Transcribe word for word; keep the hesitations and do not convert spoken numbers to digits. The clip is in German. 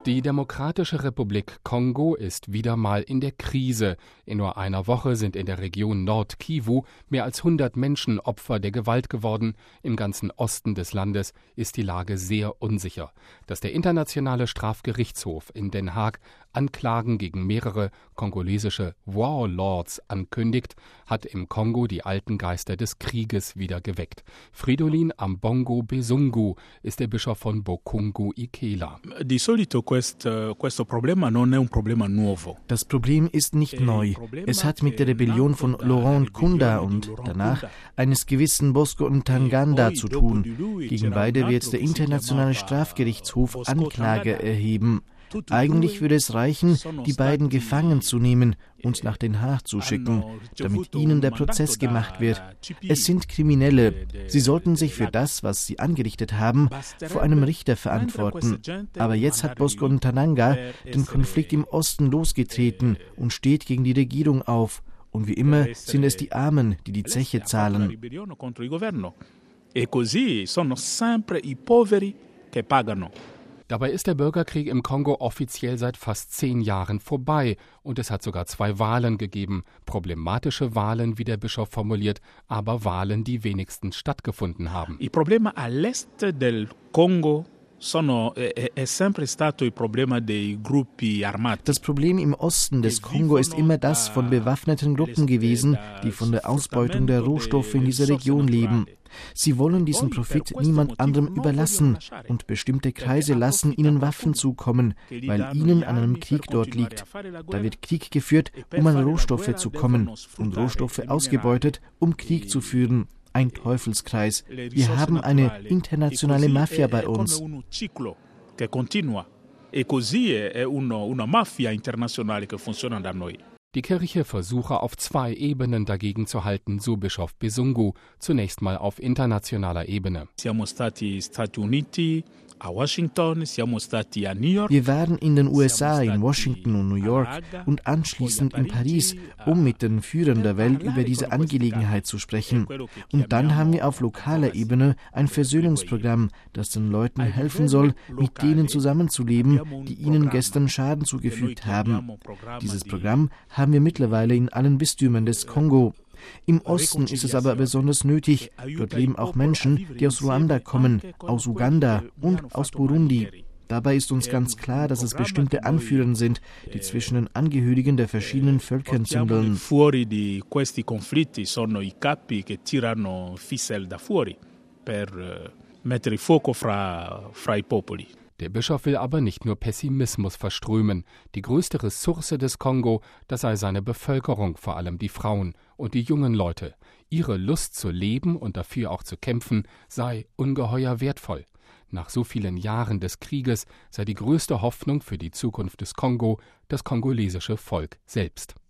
Die Demokratische Republik Kongo ist wieder mal in der Krise. In nur einer Woche sind in der Region Nord-Kivu mehr als hundert Menschen Opfer der Gewalt geworden. Im ganzen Osten des Landes ist die Lage sehr unsicher. Dass der Internationale Strafgerichtshof in Den Haag Anklagen gegen mehrere kongolesische Warlords ankündigt, hat im Kongo die alten Geister des Krieges wieder geweckt. Fridolin Ambongo Besungu ist der Bischof von Bokungu-Ikela. Di solito questo, questo problema non è un problema nuovo. Das Problem ist nicht neu. Es hat mit der Rebellion von Laurent Nkunda und danach eines gewissen Bosco Ntaganda zu tun. Gegen beide wird der Internationale Strafgerichtshof Anklage erheben. Eigentlich würde es reichen, die beiden gefangen zu nehmen und nach Den Haag zu schicken, damit ihnen der Prozess gemacht wird. Es sind Kriminelle. Sie sollten sich für das, was sie angerichtet haben, vor einem Richter verantworten. Aber jetzt hat Bosco Ntaganda den Konflikt im Osten losgetreten und steht gegen die Regierung auf. Und wie immer sind es die Armen, die die Zeche zahlen. E così sono sempre i poveri che pagano. Dabei ist der Bürgerkrieg im Kongo offiziell seit fast zehn Jahren vorbei und es hat sogar zwei Wahlen gegeben. Problematische Wahlen, wie der Bischof formuliert, aber Wahlen, die wenigstens stattgefunden haben. Il problema all'est del Congo Sono, è, è sempre stato il problema dei gruppi armati. Das Problem im Osten des Kongo ist immer das von bewaffneten Gruppen gewesen, die von der Ausbeutung der Rohstoffe in dieser Region leben. Sie wollen diesen Profit niemand anderem überlassen und bestimmte Kreise lassen ihnen Waffen zukommen, weil ihnen an einem Krieg dort liegt. Da wird Krieg geführt, um an Rohstoffe zu kommen und Rohstoffe ausgebeutet, um Krieg zu führen. Ein Teufelskreis. Wir haben eine internationale Mafia bei uns. Die Kirche versuche auf zwei Ebenen dagegen zu halten, so Bischof Besungu, zunächst mal auf internationaler Ebene. Wir waren in den U S A, in Washington und New York und anschließend in Paris, um mit den Führern der Welt über diese Angelegenheit zu sprechen. Und dann haben wir auf lokaler Ebene ein Versöhnungsprogramm, das den Leuten helfen soll, mit denen zusammenzuleben, die ihnen gestern Schaden zugefügt haben. Dieses Programm haben wir mittlerweile in allen Bistümern des Kongo. Im Osten ist es aber besonders nötig. Dort leben auch Menschen, die aus Ruanda kommen, aus Uganda und aus Burundi. Dabei ist uns ganz klar, dass es bestimmte Anführer sind, die zwischen den Angehörigen der verschiedenen Völker zündeln. Fuori di questi conflitti sono i capi che tirano ficelle da fuori per mettere fuoco fra fra i popoli. Der Bischof will aber nicht nur Pessimismus verströmen. Die größte Ressource des Kongo, das sei seine Bevölkerung, vor allem die Frauen und die jungen Leute. Ihre Lust zu leben und dafür auch zu kämpfen, sei ungeheuer wertvoll. Nach so vielen Jahren des Krieges sei die größte Hoffnung für die Zukunft des Kongo das kongolesische Volk selbst.